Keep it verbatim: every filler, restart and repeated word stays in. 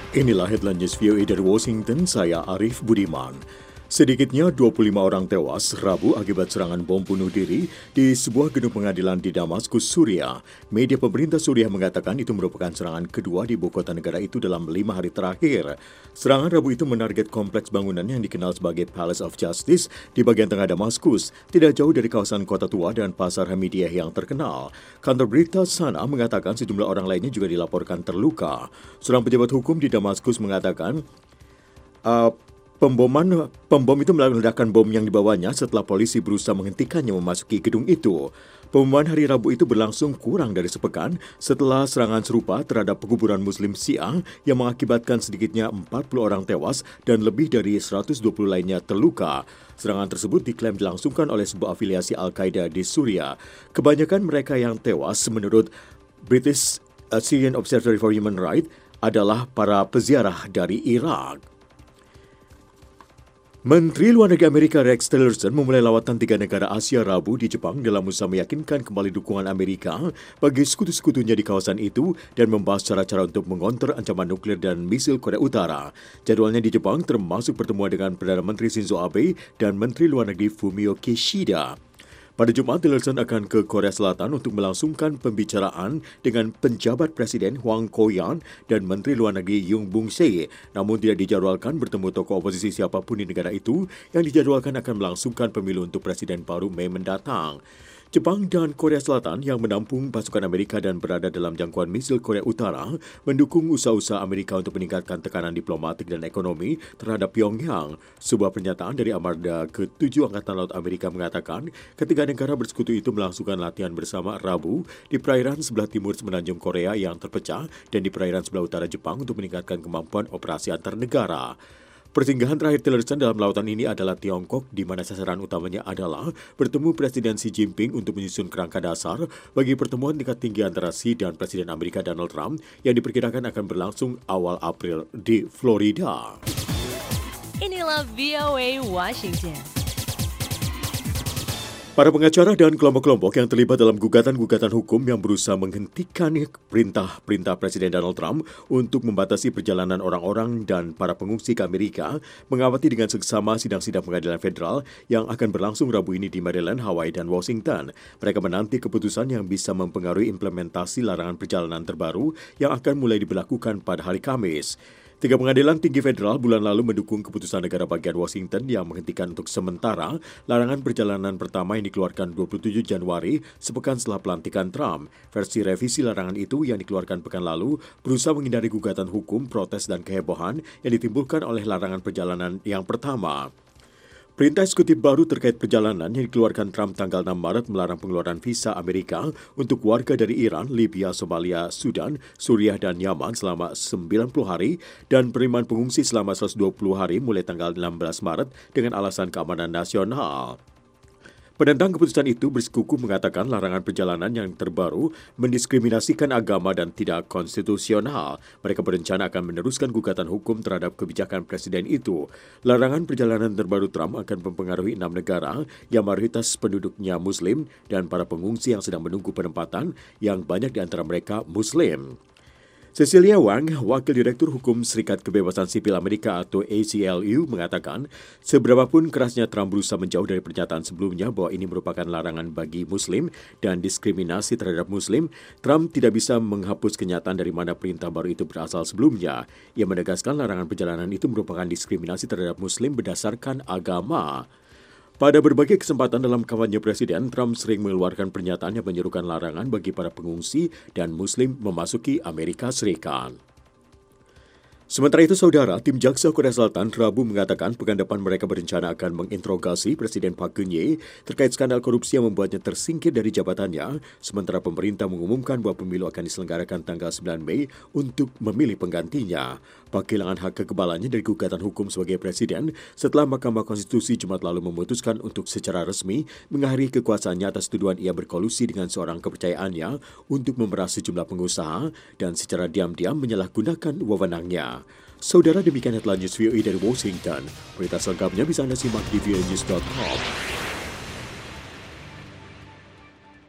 Inilah headline news V O A dari Washington, saya Arif Budiman. Sedikitnya dua puluh lima orang tewas Rabu akibat serangan bom bunuh diri di sebuah gedung pengadilan di Damaskus, Suriah. Media pemerintah Suriah mengatakan itu merupakan serangan kedua di ibu kota negara itu dalam lima hari terakhir. Serangan Rabu itu menarget kompleks bangunan yang dikenal sebagai Palace of Justice di bagian tengah Damaskus, tidak jauh dari kawasan kota tua dan pasar Hamidiyah yang terkenal. Kantor berita sana mengatakan sejumlah orang lainnya juga dilaporkan terluka. Seorang pejabat hukum di Damaskus mengatakan, uh, Pemboman, pembom itu meledakkan bom yang dibawanya setelah polisi berusaha menghentikannya memasuki gedung itu. Pemboman hari Rabu itu berlangsung kurang dari sepekan setelah serangan serupa terhadap pekuburan Muslim Syiah yang mengakibatkan sedikitnya empat puluh orang tewas dan lebih dari seratus dua puluh lainnya terluka. Serangan tersebut diklaim dilangsungkan oleh sebuah afiliasi Al-Qaeda di Suriah. Kebanyakan mereka yang tewas menurut British Syrian Observatory for Human Rights adalah para peziarah dari Irak. Menteri Luar Negeri Amerika Rex Tillerson memulai lawatan tiga negara Asia Rabu di Jepang dalam usaha meyakinkan kembali dukungan Amerika bagi sekutu-sekutunya di kawasan itu dan membahas cara-cara untuk mengonter ancaman nuklir dan misil Korea Utara. Jadwalnya di Jepang termasuk pertemuan dengan Perdana Menteri Shinzo Abe dan Menteri Luar Negeri Fumio Kishida. Pada Jumat, Tillerson akan ke Korea Selatan untuk melangsungkan pembicaraan dengan penjabat Presiden Hwang Kyo-yan dan Menteri Luar Negeri Yoon Bong-se. Namun tidak dijadwalkan bertemu tokoh oposisi siapapun di negara itu yang dijadwalkan akan melangsungkan pemilu untuk Presiden baru Mei mendatang. Jepang dan Korea Selatan yang menampung pasukan Amerika dan berada dalam jangkauan misil Korea Utara mendukung usaha-usaha Amerika untuk meningkatkan tekanan diplomatik dan ekonomi terhadap Pyongyang. Sebuah pernyataan dari Armada ketujuh Angkatan Laut Amerika mengatakan ketiga negara bersekutu itu melangsungkan latihan bersama Rabu di perairan sebelah timur semenanjung Korea yang terpecah dan di perairan sebelah utara Jepang untuk meningkatkan kemampuan operasi antar negara. Persinggahan terakhir Tillerson dalam lautan ini adalah Tiongkok, di mana sasaran utamanya adalah bertemu Presiden Xi Jinping untuk menyusun kerangka dasar bagi pertemuan tingkat tinggi antara Xi dan Presiden Amerika Donald Trump yang diperkirakan akan berlangsung awal April di Florida. Inilah V O A Washington. Para pengacara dan kelompok-kelompok yang terlibat dalam gugatan-gugatan hukum yang berusaha menghentikan perintah-perintah Presiden Donald Trump untuk membatasi perjalanan orang-orang dan para pengungsi ke Amerika mengamati dengan seksama sidang-sidang pengadilan federal yang akan berlangsung Rabu ini di Maryland, Hawaii, dan Washington. Mereka menanti keputusan yang bisa mempengaruhi implementasi larangan perjalanan terbaru yang akan mulai diberlakukan pada hari Kamis. Tiga pengadilan tinggi federal bulan lalu mendukung keputusan negara bagian Washington yang menghentikan untuk sementara larangan perjalanan pertama yang dikeluarkan dua puluh tujuh Januari sepekan setelah pelantikan Trump. Versi revisi larangan itu yang dikeluarkan pekan lalu berusaha menghindari gugatan hukum, protes, dan kehebohan yang ditimbulkan oleh larangan perjalanan yang pertama. Perintah eksekutif baru terkait perjalanan yang dikeluarkan Trump tanggal enam Maret melarang pengeluaran visa Amerika untuk warga dari Iran, Libya, Somalia, Sudan, Suriah, dan Yaman selama sembilan puluh hari dan penerimaan pengungsi selama seratus dua puluh hari mulai tanggal enam belas Maret dengan alasan keamanan nasional. Penentang keputusan itu bersikukuh mengatakan larangan perjalanan yang terbaru mendiskriminasikan agama dan tidak konstitusional. Mereka berencana akan meneruskan gugatan hukum terhadap kebijakan presiden itu. Larangan perjalanan terbaru Trump akan mempengaruhi enam negara yang mayoritas penduduknya Muslim dan para pengungsi yang sedang menunggu penempatan yang banyak di antara mereka Muslim. Cecilia Wang, Wakil Direktur Hukum Serikat Kebebasan Sipil Amerika atau A C L U, mengatakan seberapapun kerasnya Trump berusaha menjauh dari pernyataan sebelumnya bahwa ini merupakan larangan bagi Muslim dan diskriminasi terhadap Muslim, Trump tidak bisa menghapus kenyataan dari mana perintah baru itu berasal sebelumnya. Ia menegaskan larangan perjalanan itu merupakan diskriminasi terhadap Muslim berdasarkan agama. Pada berbagai kesempatan dalam kampanye presiden, Trump sering mengeluarkan pernyataan yang menyerukan larangan bagi para pengungsi dan Muslim memasuki Amerika Serikat. Sementara itu, saudara, tim jaksa Korea Selatan Rabu mengatakan pekan depan mereka berencana akan menginterogasi Presiden Park Geun-hye terkait skandal korupsi yang membuatnya tersingkir dari jabatannya, sementara pemerintah mengumumkan bahwa pemilu akan diselenggarakan tanggal sembilan Mei untuk memilih penggantinya. Park kehilangan hak kekebalannya dari gugatan hukum sebagai presiden setelah Mahkamah Konstitusi Jumat lalu memutuskan untuk secara resmi mengakhiri kekuasaannya atas tuduhan ia berkolusi dengan seorang kepercayaannya untuk memeras sejumlah pengusaha dan secara diam-diam menyalahgunakan wewenangnya. Saudara, demikian headline news V O A dari Washington. Berita selengkapnya bisa Anda simak di v o a news dot com.